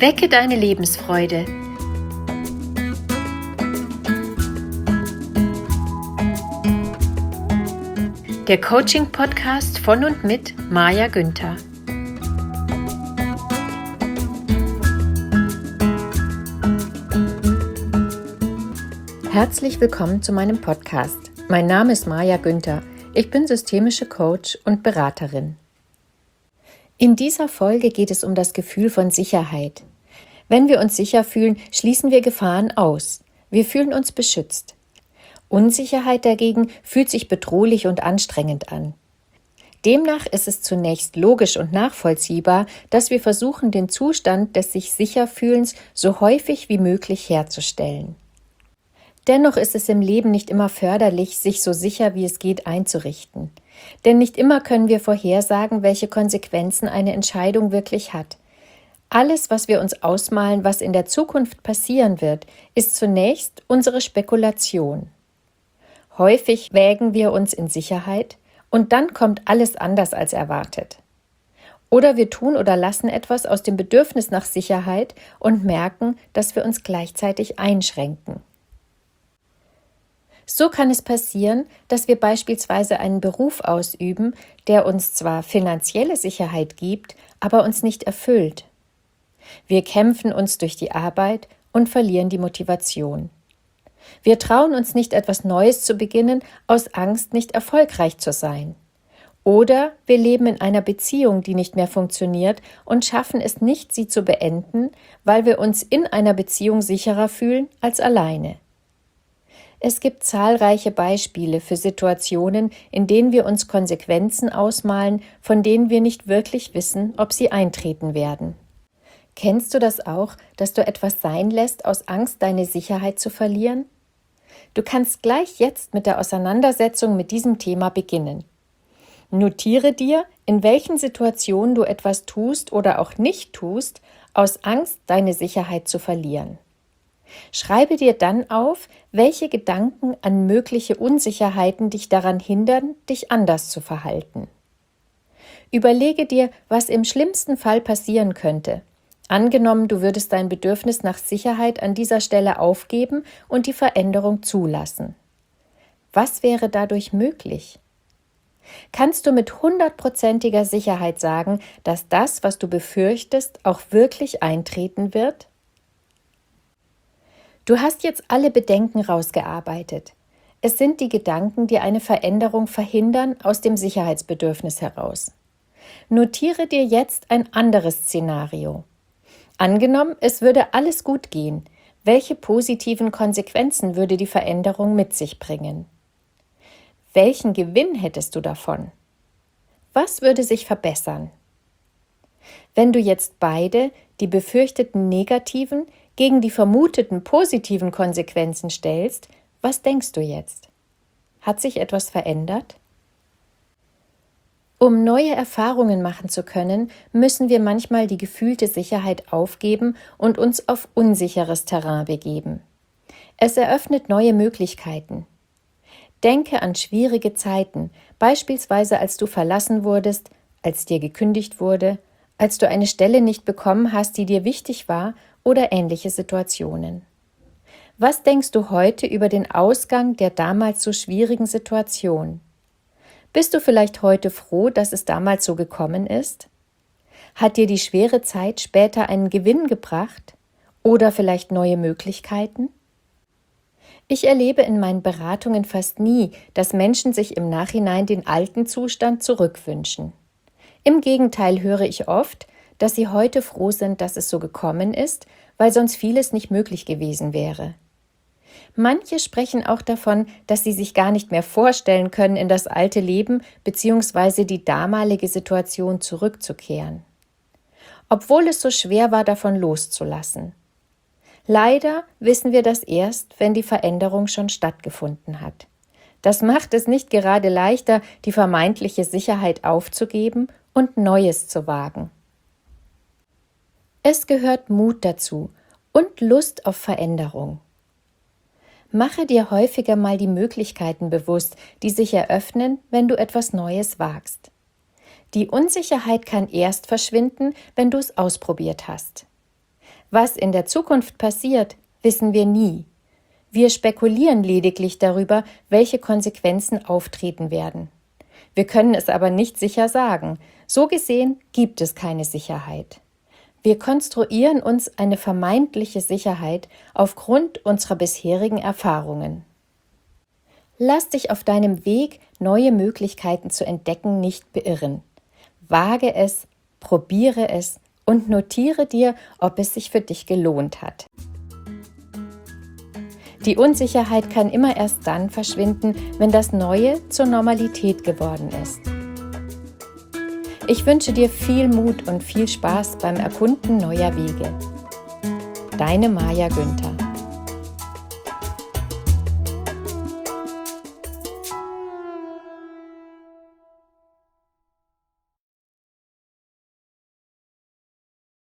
Wecke deine Lebensfreude. Der Coaching-Podcast von und mit Maja Günther. Herzlich willkommen zu meinem Podcast. Mein Name ist Maja Günther. Ich bin systemische Coach und Beraterin. In dieser Folge geht es um das Gefühl von Sicherheit. Wenn wir uns sicher fühlen, schließen wir Gefahren aus. Wir fühlen uns beschützt. Unsicherheit dagegen fühlt sich bedrohlich und anstrengend an. Demnach ist es zunächst logisch und nachvollziehbar, dass wir versuchen, den Zustand des sich sicher Fühlens so häufig wie möglich herzustellen. Dennoch ist es im Leben nicht immer förderlich, sich so sicher wie es geht einzurichten. Denn nicht immer können wir vorhersagen, welche Konsequenzen eine Entscheidung wirklich hat. Alles, was wir uns ausmalen, was in der Zukunft passieren wird, ist zunächst unsere Spekulation. Häufig wägen wir uns in Sicherheit und dann kommt alles anders als erwartet. Oder wir tun oder lassen etwas aus dem Bedürfnis nach Sicherheit und merken, dass wir uns gleichzeitig einschränken. So kann es passieren, dass wir beispielsweise einen Beruf ausüben, der uns zwar finanzielle Sicherheit gibt, aber uns nicht erfüllt. Wir kämpfen uns durch die Arbeit und verlieren die Motivation. Wir trauen uns nicht, etwas Neues zu beginnen, aus Angst, nicht erfolgreich zu sein. Oder wir leben in einer Beziehung, die nicht mehr funktioniert und schaffen es nicht, sie zu beenden, weil wir uns in einer Beziehung sicherer fühlen als alleine. Es gibt zahlreiche Beispiele für Situationen, in denen wir uns Konsequenzen ausmalen, von denen wir nicht wirklich wissen, ob sie eintreten werden. Kennst du das auch, dass du etwas sein lässt, aus Angst, deine Sicherheit zu verlieren? Du kannst gleich jetzt mit der Auseinandersetzung mit diesem Thema beginnen. Notiere dir, in welchen Situationen du etwas tust oder auch nicht tust, aus Angst, deine Sicherheit zu verlieren. Schreibe dir dann auf, welche Gedanken an mögliche Unsicherheiten dich daran hindern, dich anders zu verhalten. Überlege dir, was im schlimmsten Fall passieren könnte. Angenommen, du würdest dein Bedürfnis nach Sicherheit an dieser Stelle aufgeben und die Veränderung zulassen. Was wäre dadurch möglich? Kannst du mit 100%iger Sicherheit sagen, dass das, was du befürchtest, auch wirklich eintreten wird? Du hast jetzt alle Bedenken rausgearbeitet. Es sind die Gedanken, die eine Veränderung verhindern, aus dem Sicherheitsbedürfnis heraus. Notiere dir jetzt ein anderes Szenario. Angenommen, es würde alles gut gehen. Welche positiven Konsequenzen würde die Veränderung mit sich bringen? Welchen Gewinn hättest du davon? Was würde sich verbessern? Wenn du jetzt beide, die befürchteten negativen, gegen die vermuteten positiven Konsequenzen stellst, was denkst du jetzt? Hat sich etwas verändert? Um neue Erfahrungen machen zu können, müssen wir manchmal die gefühlte Sicherheit aufgeben und uns auf unsicheres Terrain begeben. Es eröffnet neue Möglichkeiten. Denke an schwierige Zeiten, beispielsweise als du verlassen wurdest, als dir gekündigt wurde, als du eine Stelle nicht bekommen hast, die dir wichtig war, oder ähnliche Situationen. Was denkst du heute über den Ausgang der damals so schwierigen Situation? Bist du vielleicht heute froh, dass es damals so gekommen ist? Hat dir die schwere Zeit später einen Gewinn gebracht oder vielleicht neue Möglichkeiten? Ich erlebe in meinen Beratungen fast nie, dass Menschen sich im Nachhinein den alten Zustand zurückwünschen. Im Gegenteil höre ich oft, dass sie heute froh sind, dass es so gekommen ist, weil sonst vieles nicht möglich gewesen wäre. Manche sprechen auch davon, dass sie sich gar nicht mehr vorstellen können, in das alte Leben bzw. die damalige Situation zurückzukehren. Obwohl es so schwer war, davon loszulassen. Leider wissen wir das erst, wenn die Veränderung schon stattgefunden hat. Das macht es nicht gerade leichter, die vermeintliche Sicherheit aufzugeben und Neues zu wagen. Es gehört Mut dazu und Lust auf Veränderung. Mache dir häufiger mal die Möglichkeiten bewusst, die sich eröffnen, wenn du etwas Neues wagst. Die Unsicherheit kann erst verschwinden, wenn du es ausprobiert hast. Was in der Zukunft passiert, wissen wir nie. Wir spekulieren lediglich darüber, welche Konsequenzen auftreten werden. Wir können es aber nicht sicher sagen. So gesehen gibt es keine Sicherheit. Wir konstruieren uns eine vermeintliche Sicherheit aufgrund unserer bisherigen Erfahrungen. Lass dich auf deinem Weg, neue Möglichkeiten zu entdecken, nicht beirren. Wage es, probiere es und notiere dir, ob es sich für dich gelohnt hat. Die Unsicherheit kann immer erst dann verschwinden, wenn das Neue zur Normalität geworden ist. Ich wünsche dir viel Mut und viel Spaß beim Erkunden neuer Wege. Deine Maja Günther.